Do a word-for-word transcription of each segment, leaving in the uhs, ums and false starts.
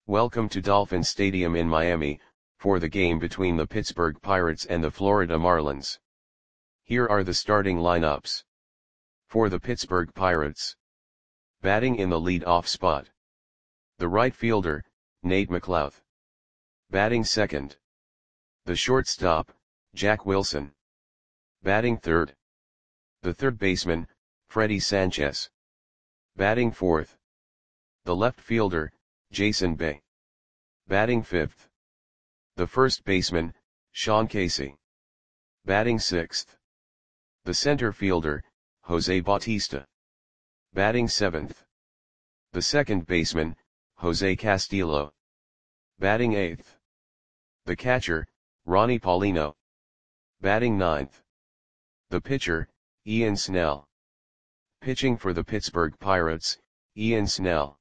Welcome to Dolphin Stadium in Miami, for the game between the Pittsburgh Pirates and the Florida Marlins. Here are the starting lineups. For the Pittsburgh Pirates. Batting in the lead-off spot. The right fielder, Nate McLouth. Batting second. The shortstop, Jack Wilson. Batting third. The third baseman, Freddie Sanchez. Batting fourth. The left fielder, Jason Bay. Batting fifth. The first baseman, Sean Casey. Batting sixth. The center fielder, Jose Bautista. Batting seventh. The second baseman, Jose Castillo. Batting eighth. The catcher, Ronnie Paulino. Batting ninth. The pitcher, Ian Snell. Pitching for the Pittsburgh Pirates, Ian Snell.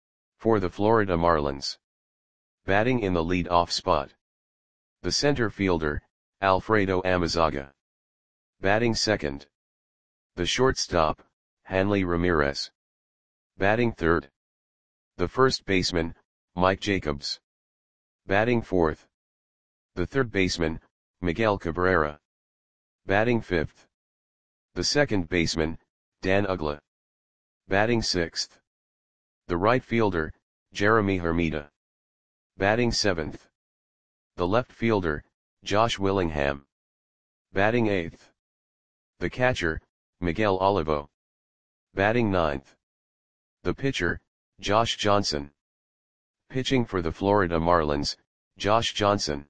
For the Florida Marlins. Batting in the lead-off spot. The center fielder, Alfredo Amezaga. Batting second. The shortstop, Hanley Ramirez. Batting third. The first baseman, Mike Jacobs. Batting fourth. The third baseman, Miguel Cabrera. Batting fifth. The second baseman, Dan Uggla. Batting sixth. The right fielder, Jeremy Hermida. Batting seventh. The left fielder, Josh Willingham. Batting eighth. The catcher, Miguel Olivo. Batting ninth. The pitcher, Josh Johnson. Pitching for the Florida Marlins, Josh Johnson.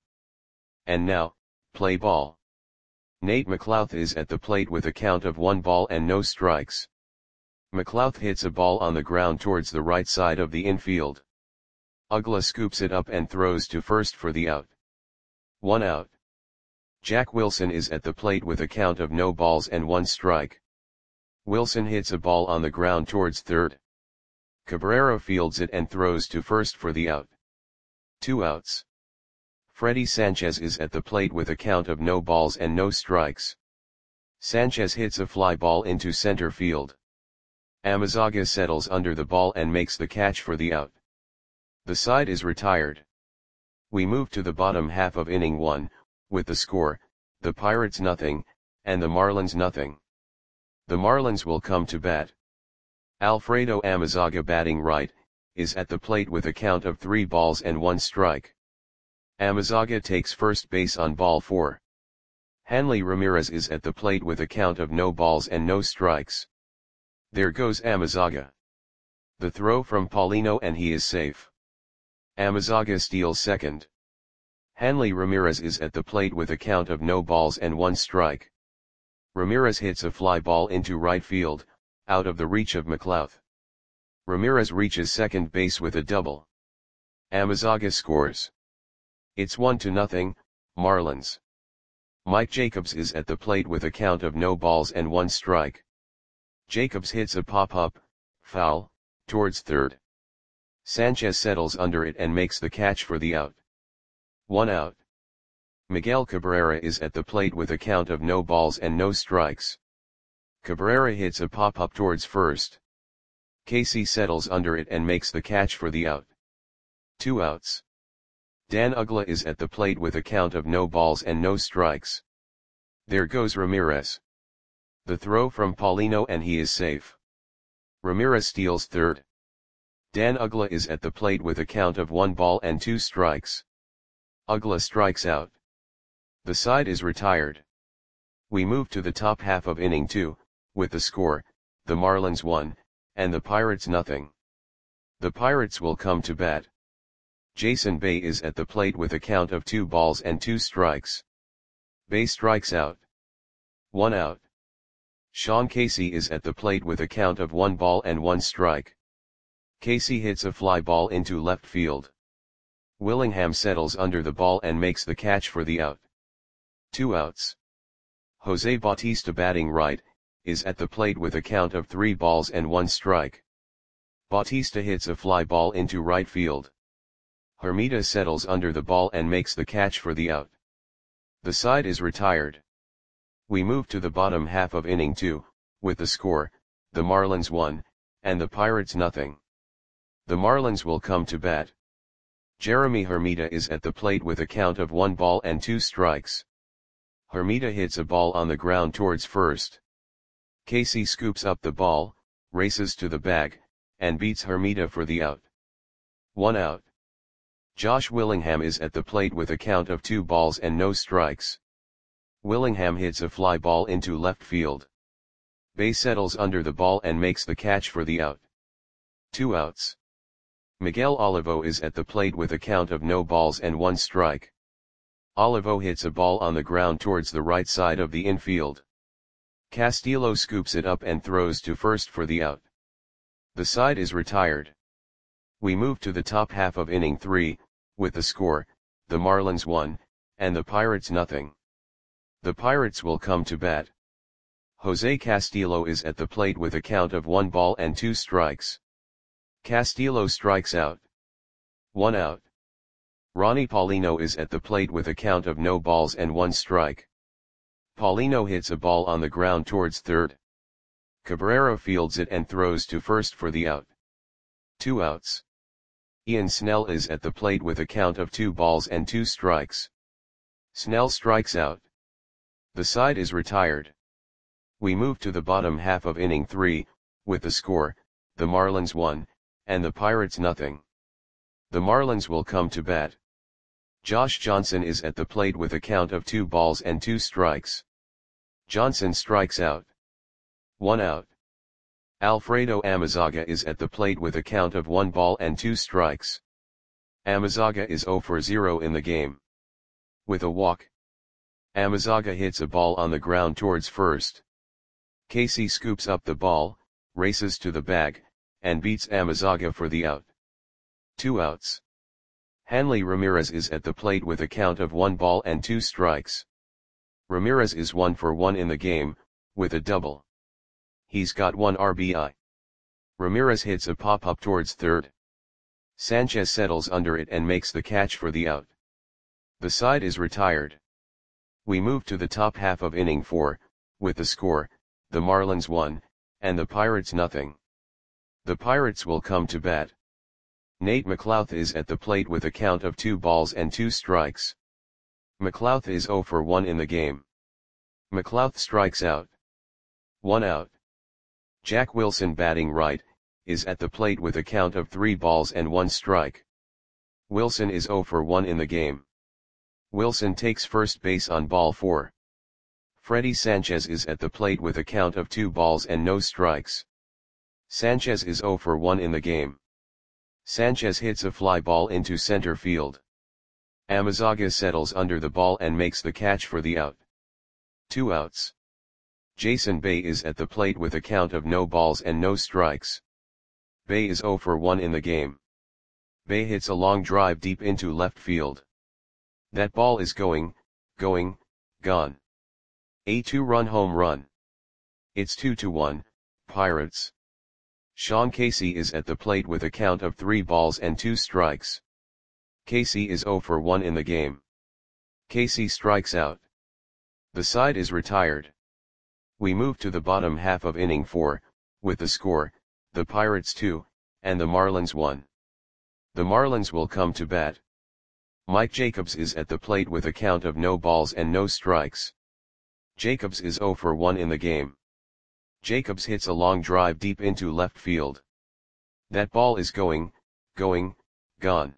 And now, play ball. Nate McLouth is at the plate with a count of one ball and no strikes. McLouth hits a ball on the ground towards the right side of the infield. Uggla scoops it up and throws to first for the out. One out. Jack Wilson is at the plate with a count of no balls and one strike. Wilson hits a ball on the ground towards third. Cabrera fields it and throws to first for the out. Two outs. Freddie Sanchez is at the plate with a count of no balls and no strikes. Sanchez hits a fly ball into center field. Amezaga settles under the ball and makes the catch for the out. The side is retired. We move to the bottom half of inning one, with the score, the Pirates nothing, and the Marlins nothing. The Marlins will come to bat. Alfredo Amezaga, batting right, is at the plate with a count of three balls and one strike. Amezaga takes first base on ball four. Hanley Ramirez is at the plate with a count of no balls and no strikes. There goes Amezaga. The throw from Paulino and he is safe. Amezaga steals second. Hanley Ramirez is at the plate with a count of no balls and one strike. Ramirez hits a fly ball into right field, out of the reach of McLouth. Ramirez reaches second base with a double. Amezaga scores. It's one to nothing, Marlins. Mike Jacobs is at the plate with a count of no balls and one strike. Jacobs hits a pop-up, foul, towards third. Sanchez settles under it and makes the catch for the out. One out. Miguel Cabrera is at the plate with a count of no balls and no strikes. Cabrera hits a pop-up towards first. Casey settles under it and makes the catch for the out. Two outs. Dan Uggla is at the plate with a count of no balls and no strikes. There goes Ramirez. The throw from Paulino and he is safe. Ramirez steals third. Dan Uggla is at the plate with a count of one ball and two strikes. Uggla strikes out. The side is retired. We move to the top half of inning two, with the score, the Marlins one, and the Pirates nothing. The Pirates will come to bat. Jason Bay is at the plate with a count of two balls and two strikes. Bay strikes out. One out. Sean Casey is at the plate with a count of one ball and one strike. Casey hits a fly ball into left field. Willingham settles under the ball and makes the catch for the out. Two outs. Jose Bautista, batting right, is at the plate with a count of three balls and one strike. Bautista hits a fly ball into right field. Hermida settles under the ball and makes the catch for the out. The side is retired. We move to the bottom half of inning two, with the score, the Marlins one, and the Pirates nothing. The Marlins will come to bat. Jeremy Hermida is at the plate with a count of one ball and two strikes. Hermida hits a ball on the ground towards first. Casey scoops up the ball, races to the bag, and beats Hermida for the out. One out. Josh Willingham is at the plate with a count of two balls and no strikes. Willingham hits a fly ball into left field. Bay settles under the ball and makes the catch for the out. Two outs. Miguel Olivo is at the plate with a count of no balls and one strike. Olivo hits a ball on the ground towards the right side of the infield. Castillo scoops it up and throws to first for the out. The side is retired. We move to the top half of inning three, with the score, the Marlins one, and the Pirates nothing. The Pirates will come to bat. Jose Castillo is at the plate with a count of one ball and two strikes. Castillo strikes out. One out. Ronnie Paulino is at the plate with a count of no balls and one strike. Paulino hits a ball on the ground towards third. Cabrera fields it and throws to first for the out. Two outs. Ian Snell is at the plate with a count of two balls and two strikes. Snell strikes out. The side is retired. We move to the bottom half of inning three, with the score, the Marlins one, and the Pirates nothing. The Marlins will come to bat. Josh Johnson is at the plate with a count of two balls and two strikes. Johnson strikes out. One out. Alfredo Amezaga is at the plate with a count of one ball and two strikes. Amezaga is zero for zero in the game. With a walk. Amezaga hits a ball on the ground towards first. Casey scoops up the ball, races to the bag, and beats Amezaga for the out. Two outs. Hanley Ramirez is at the plate with a count of one ball and two strikes. Ramirez is one for one in the game, with a double. He's got one R B I. Ramirez hits a pop-up towards third. Sanchez settles under it and makes the catch for the out. The side is retired. We move to the top half of inning four, with the score, the Marlins one, and the Pirates nothing. The Pirates will come to bat. Nate McLouth is at the plate with a count of two balls and two strikes. McLouth is zero for one in the game. McLouth strikes out. One out. Jack Wilson, batting right, is at the plate with a count of three balls and one strike. Wilson is zero for one in the game. Wilson takes first base on ball four. Freddie Sanchez is at the plate with a count of two balls and no strikes. Sanchez is zero for one in the game. Sanchez hits a fly ball into center field. Amezaga settles under the ball and makes the catch for the out. Two outs. Jason Bay is at the plate with a count of no balls and no strikes. Bay is zero for one in the game. Bay hits a long drive deep into left field. That ball is going, going, gone. A two-run home run. It's two to one, Pirates. Sean Casey is at the plate with a count of three balls and two strikes. Casey is zero for one in the game. Casey strikes out. The side is retired. We move to the bottom half of inning four, with the score, the Pirates two, and the Marlins one. The Marlins will come to bat. Mike Jacobs is at the plate with a count of no balls and no strikes. Jacobs is zero for one in the game. Jacobs hits a long drive deep into left field. That ball is going, going, gone.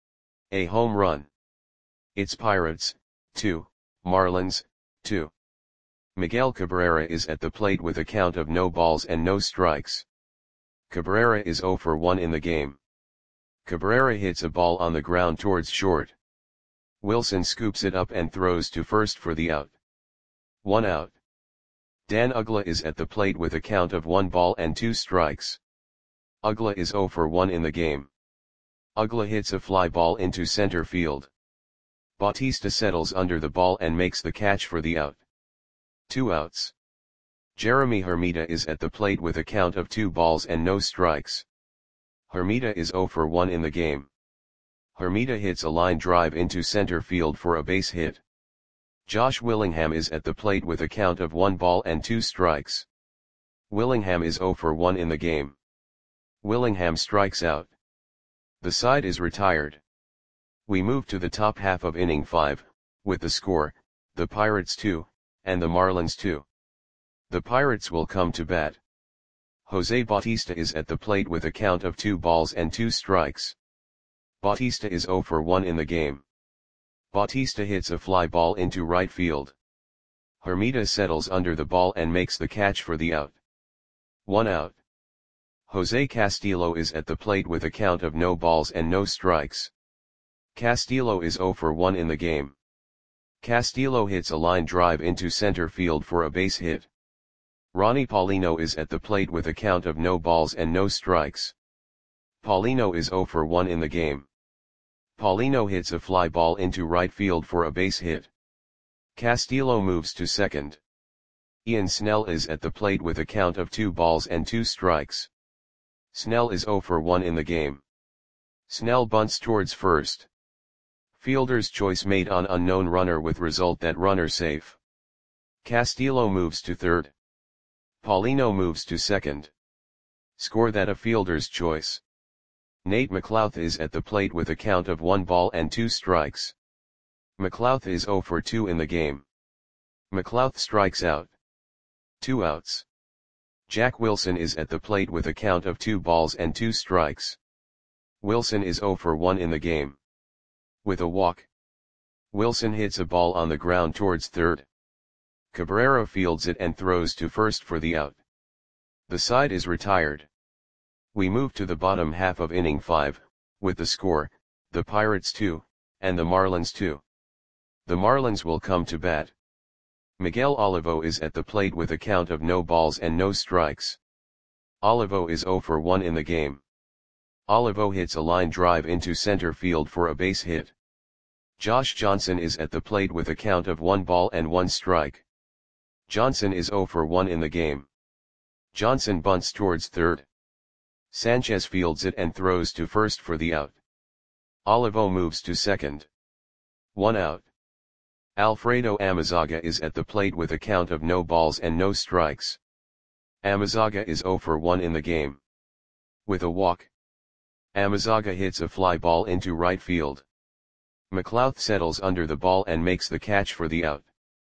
A home run. It's Pirates, two, Marlins, two. Miguel Cabrera is at the plate with a count of no balls and no strikes. Cabrera is zero for one in the game. Cabrera hits a ball on the ground towards short. Wilson scoops it up and throws to first for the out. One out. Dan Uggla is at the plate with a count of one ball and two strikes. Uggla is zero for one in the game. Uggla hits a fly ball into center field. Bautista settles under the ball and makes the catch for the out. Two outs. Jeremy Hermida is at the plate with a count of two balls and no strikes. Hermida is zero for one in the game. Hermida hits a line drive into center field for a base hit. Josh Willingham is at the plate with a count of one ball and two strikes. Willingham is zero for one in the game. Willingham strikes out. The side is retired. We move to the top half of inning five, with the score, the Pirates two, and the Marlins two. The Pirates will come to bat. Jose Bautista is at the plate with a count of two balls and two strikes. Bautista is zero for one in the game. Bautista hits a fly ball into right field. Hermida settles under the ball and makes the catch for the out. One out. Jose Castillo is at the plate with a count of no balls and no strikes. Castillo is zero for one in the game. Castillo hits a line drive into center field for a base hit. Ronnie Paulino is at the plate with a count of no balls and no strikes. Paulino is zero for one in the game. Paulino hits a fly ball into right field for a base hit. Castillo moves to second. Ian Snell is at the plate with a count of two balls and two strikes. Snell is zero for one in the game. Snell bunts towards first. Fielder's choice made on unknown runner with result that runner safe. Castillo moves to third. Paulino moves to second. Score that a fielder's choice. Nate McLouth is at the plate with a count of one ball and two strikes. McLouth is zero for two in the game. McLouth strikes out. Two outs. Jack Wilson is at the plate with a count of two balls and two strikes. Wilson is zero for one in the game. With a walk. Wilson hits a ball on the ground towards third. Cabrera fields it and throws to first for the out. The side is retired. We move to the bottom half of inning five, with the score, the Pirates two, and the Marlins two. The Marlins will come to bat. Miguel Olivo is at the plate with a count of no balls and no strikes. Olivo is zero for one in the game. Olivo hits a line drive into center field for a base hit. Josh Johnson is at the plate with a count of one ball and one strike. Johnson is zero for one in the game. Johnson bunts towards third. Sanchez fields it and throws to first for the out. Olivo moves to second. One out. Alfredo Amezaga is at the plate with a count of no balls and no strikes. Amezaga is zero for one in the game. With a walk. Amezaga hits a fly ball into right field. McLouth settles under the ball and makes the catch for the out.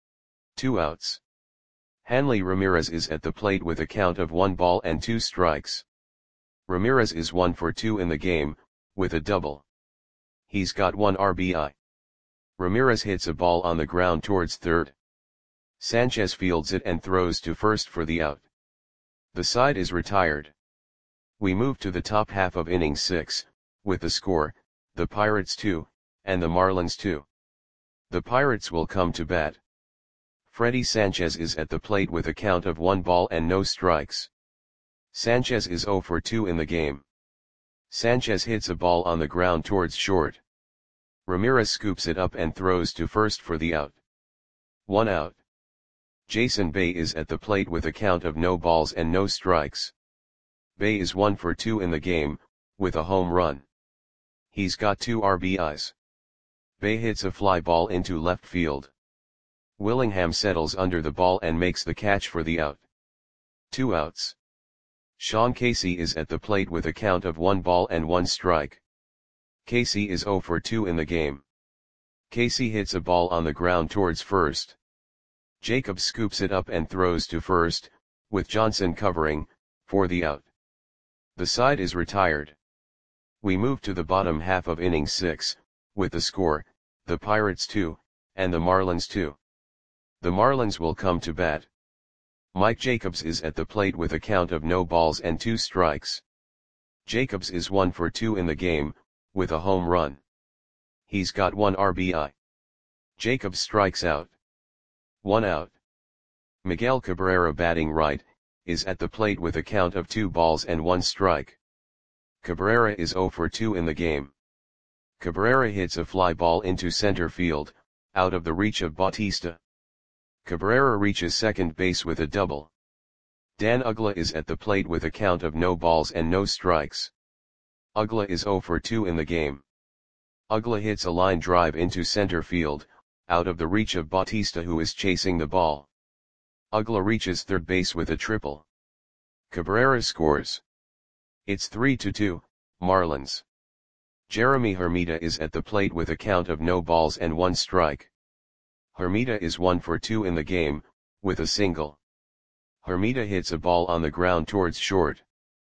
Two outs. Hanley Ramirez is at the plate with a count of one ball and two strikes. Ramirez is one for two in the game, with a double. He's got one R B I. Ramirez hits a ball on the ground towards third. Sanchez fields it and throws to first for the out. The side is retired. We move to the top half of inning six, with the score, the Pirates two, and the Marlins two. The Pirates will come to bat. Freddy Sanchez is at the plate with a count of one ball and no strikes. Sanchez is zero for two in the game. Sanchez hits a ball on the ground towards short. Ramirez scoops it up and throws to first for the out. One out. Jason Bay is at the plate with a count of no balls and no strikes. Bay is one for two in the game, with a home run. He's got two R B Is. Bay hits a fly ball into left field. Willingham settles under the ball and makes the catch for the out. Two outs. Sean Casey is at the plate with a count of one ball and one strike. Casey is zero for two in the game. Casey hits a ball on the ground towards first. Jacob scoops it up and throws to first, with Johnson covering, for the out. The side is retired. We move to the bottom half of inning six, with the score, the Pirates two, and the Marlins two. The Marlins will come to bat. Mike Jacobs is at the plate with a count of no balls and two strikes. Jacobs is one for two in the game, with a home run. He's got one R B I. Jacobs strikes out. One out. Miguel Cabrera, batting right, is at the plate with a count of two balls and one strike. Cabrera is zero for two in the game. Cabrera hits a fly ball into center field, out of the reach of Bautista. Cabrera reaches second base with a double. Dan Uggla is at the plate with a count of no balls and no strikes. Uggla is zero for two in the game. Uggla hits a line drive into center field, out of the reach of Bautista, who is chasing the ball. Uggla reaches third base with a triple. Cabrera scores. It's three to two, Marlins. Jeremy Hermida is at the plate with a count of no balls and one strike. Hermida is one for two in the game, with a single. Hermida hits a ball on the ground towards short.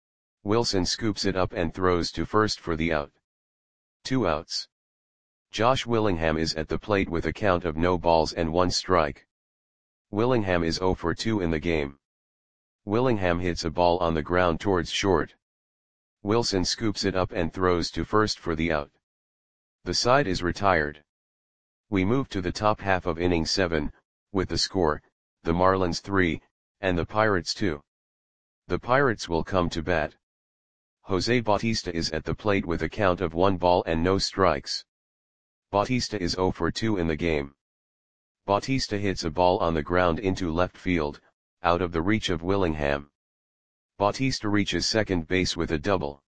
Wilson scoops it up and throws to first for the out. Two outs. Josh Willingham is at the plate with a count of no balls and one strike. Willingham is zero for two in the game. Willingham hits a ball on the ground towards short. Wilson scoops it up and throws to first for the out. The side is retired. We move to the top half of inning seven, with the score, the Marlins three, and the Pirates two. The Pirates will come to bat. Jose Bautista is at the plate with a count of one ball and no strikes. Bautista is zero for two in the game. Bautista hits a ball on the ground into left field, out of the reach of Willingham. Bautista reaches second base with a double.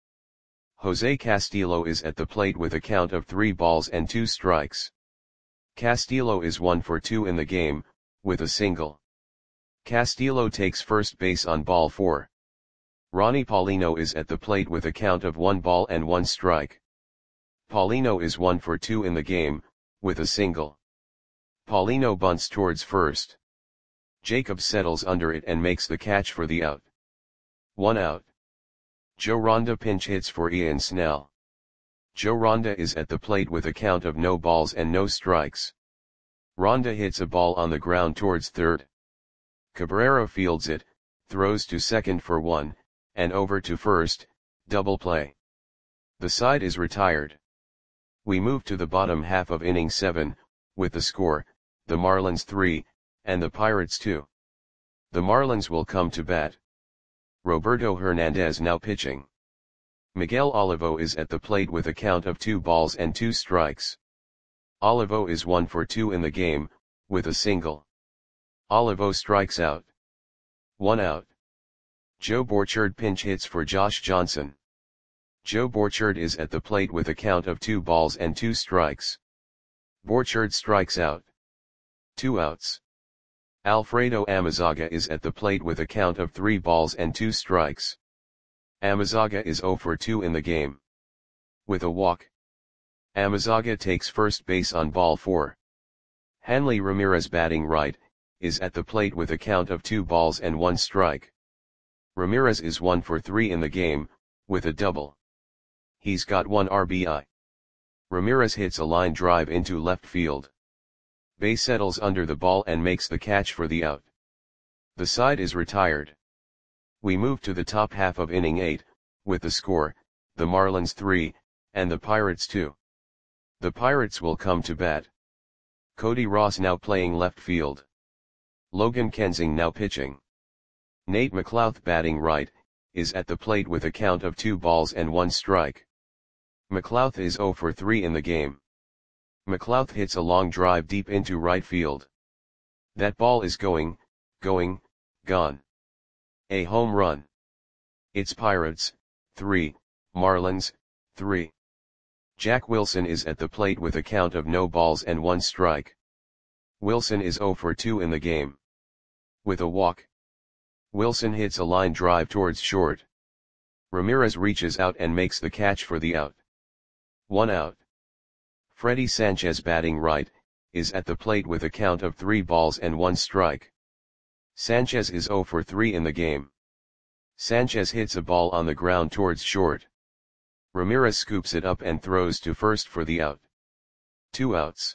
Jose Castillo is at the plate with a count of three balls and two strikes. Castillo is one for two in the game, with a single. Castillo takes first base on ball four. Ronnie Paulino is at the plate with a count of one ball and one strike. Paulino is one for two in the game, with a single. Paulino bunts towards first. Jacob settles under it and makes the catch for the out. One out. Joe Ronda pinch hits for Ian Snell. Joe Ronda is at the plate with a count of no balls and no strikes. Ronda hits a ball on the ground towards third. Cabrera fields it, throws to second for one, and over to first, double play. The side is retired. We move to the bottom half of inning seven, with the score, the Marlins three, and the Pirates two. The Marlins will come to bat. Roberto Hernandez now pitching. Miguel Olivo is at the plate with a count of two balls and two strikes. Olivo is one for two in the game, with a single. Olivo strikes out. One out. Joe Borchard pinch hits for Josh Johnson. Joe Borchard is at the plate with a count of two balls and two strikes. Borchard strikes out. Two outs. Alfredo Amezaga is at the plate with a count of three balls and two strikes. Amezaga is zero for two in the game. With a walk. Amezaga takes first base on ball four. Hanley Ramirez batting right, is at the plate with a count of two balls and one strike. Ramirez is one for three in the game, with a double. He's got one R B I. Ramirez hits a line drive into left field. Bay settles under the ball and makes the catch for the out. The side is retired. We move to the top half of inning eight, with the score, the Marlins three, and the Pirates two. The Pirates will come to bat. Cody Ross now playing left field. Logan Kensing now pitching. Nate McLouth batting right, is at the plate with a count of two balls and one strike. McLouth is zero for three in the game. McLouth hits a long drive deep into right field. That ball is going, going, gone. A home run. It's Pirates, three, Marlins, three. Jack Wilson is at the plate with a count of no balls and one strike. Wilson is zero for two in the game. With a walk. Wilson hits a line drive towards short. Ramirez reaches out and makes the catch for the out. One out. Freddie Sanchez batting right, is at the plate with a count of three balls and one strike. Sanchez is zero for three in the game. Sanchez hits a ball on the ground towards short. Ramirez scoops it up and throws to first for the out. Two outs.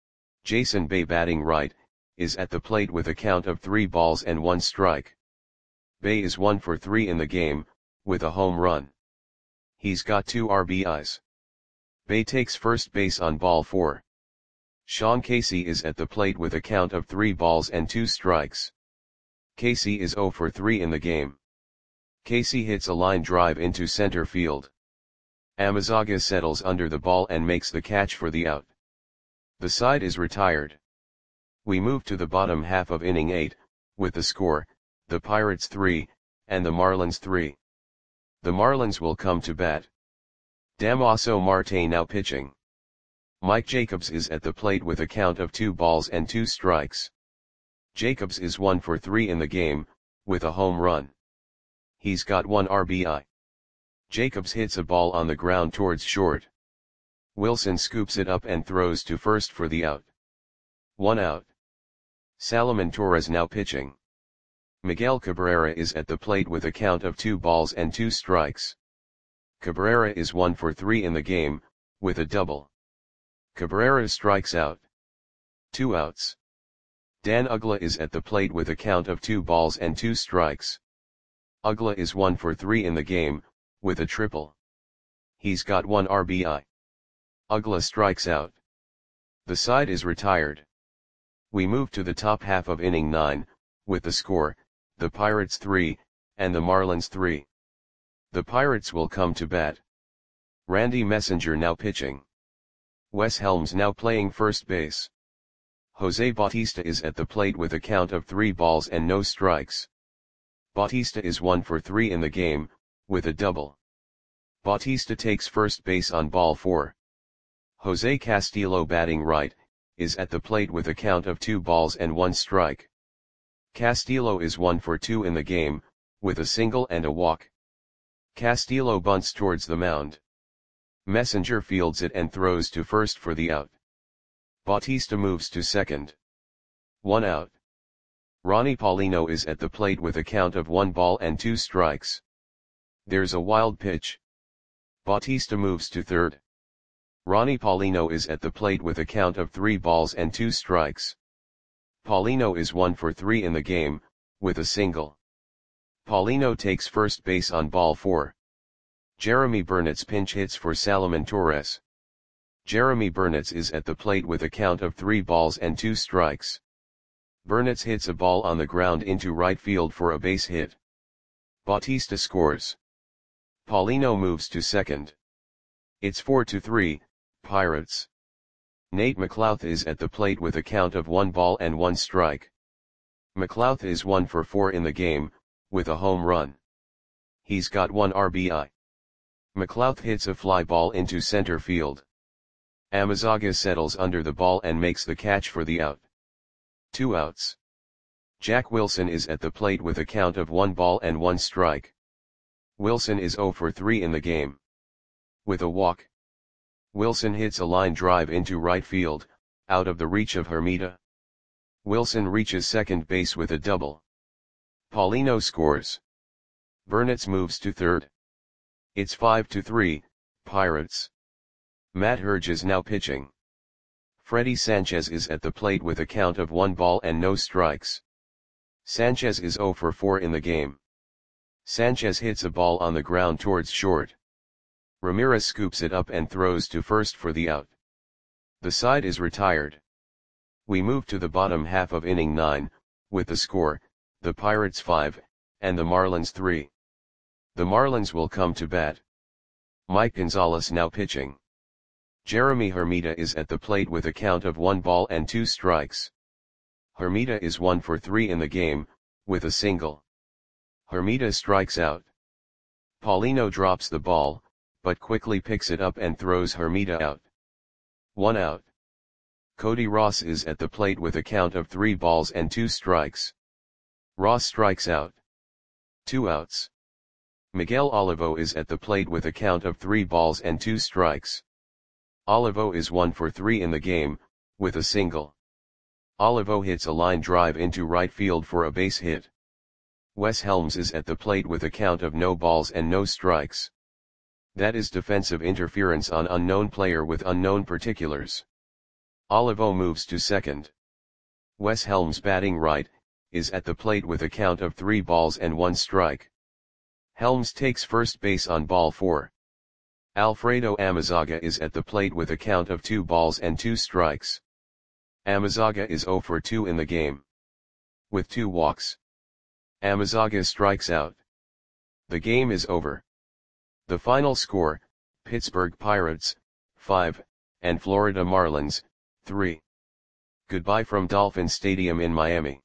Jason Bay batting right, is at the plate with a count of three balls and one strike. Bay is one for three in the game, with a home run. He's got two R B Is. Bay takes first base on ball four. Sean Casey is at the plate with a count of three balls and two strikes. Casey is zero for three in the game. Casey hits a line drive into center field. Amezaga settles under the ball and makes the catch for the out. The side is retired. We move to the bottom half of inning eight, with the score, the Pirates three, and the Marlins three. The Marlins will come to bat. Damaso Marte now pitching. Mike Jacobs is at the plate with a count of two balls and two strikes. Jacobs is one for three in the game, with a home run. He's got one R B I. Jacobs hits a ball on the ground towards short. Wilson scoops it up and throws to first for the out. One out. Salomon Torres now pitching. Miguel Cabrera is at the plate with a count of two balls and two strikes. Cabrera is one for three in the game, with a double. Cabrera strikes out. Two outs. Dan Uggla is at the plate with a count of two balls and two strikes. Uggla is one for three in the game, with a triple. He's got one R B I. Uggla strikes out. The side is retired. We move to the top half of inning nine, with the score, the Pirates three, and the Marlins three. The Pirates will come to bat. Randy Messenger now pitching. Wes Helms now playing first base. Jose Bautista is at the plate with a count of three balls and no strikes. Bautista is one for three in the game, with a double. Bautista takes first base on ball four. Jose Castillo batting right, is at the plate with a count of two balls and one strike. Castillo is one for two in the game, with a single and a walk. Castillo bunts towards the mound. Messenger fields it and throws to first for the out. Bautista moves to second. One out. Ronnie Paulino is at the plate with a count of one ball and two strikes. There's a wild pitch. Bautista moves to third. Ronnie Paulino is at the plate with a count of three balls and two strikes. Paulino is one for three in the game, with a single. Paulino takes first base on ball four. Jeremy Burnitz pinch hits for Salomon Torres. Jeremy Burnitz is at the plate with a count of three balls and two strikes. Burnitz hits a ball on the ground into right field for a base hit. Bautista scores. Paulino moves to second. It's four to three, Pirates. Nate McLouth is at the plate with a count of one ball and one strike. McLouth is one for four in the game, with a home run. He's got one R B I. McLouth hits a fly ball into center field. Amezaga settles under the ball and makes the catch for the out. Two outs. Jack Wilson is at the plate with a count of one ball and one strike. Wilson is zero for three in the game. With a walk. Wilson hits a line drive into right field, out of the reach of Hermida. Wilson reaches second base with a double. Paulino scores. Burnitz moves to third. It's five to three, Pirates. Matt Herge is now pitching. Freddie Sanchez is at the plate with a count of one ball and no strikes. Sanchez is zero for four in the game. Sanchez hits a ball on the ground towards short. Ramirez scoops it up and throws to first for the out. The side is retired. We move to the bottom half of inning nine, with the score, the Pirates five, and the Marlins three. The Marlins will come to bat. Mike Gonzalez now pitching. Jeremy Hermida is at the plate with a count of one ball and two strikes. Hermida is one for three in the game, with a single. Hermida strikes out. Paulino drops the ball, but quickly picks it up and throws Hermida out. One out. Cody Ross is at the plate with a count of three balls and two strikes. Ross strikes out. Two outs. Miguel Olivo is at the plate with a count of three balls and two strikes. Olivo is one for three in the game, with a single. Olivo hits a line drive into right field for a base hit. Wes Helms is at the plate with a count of no balls and no strikes. That is defensive interference on unknown player with unknown particulars. Olivo moves to second. Wes Helms batting right, is at the plate with a count of three balls and one strike. Helms takes first base on ball four. Alfredo Amezaga is at the plate with a count of two balls and two strikes. Amezaga is zero for two in the game. With two walks. Amezaga strikes out. The game is over. The final score, Pittsburgh Pirates, five, and Florida Marlins, three. Goodbye from Dolphin Stadium in Miami.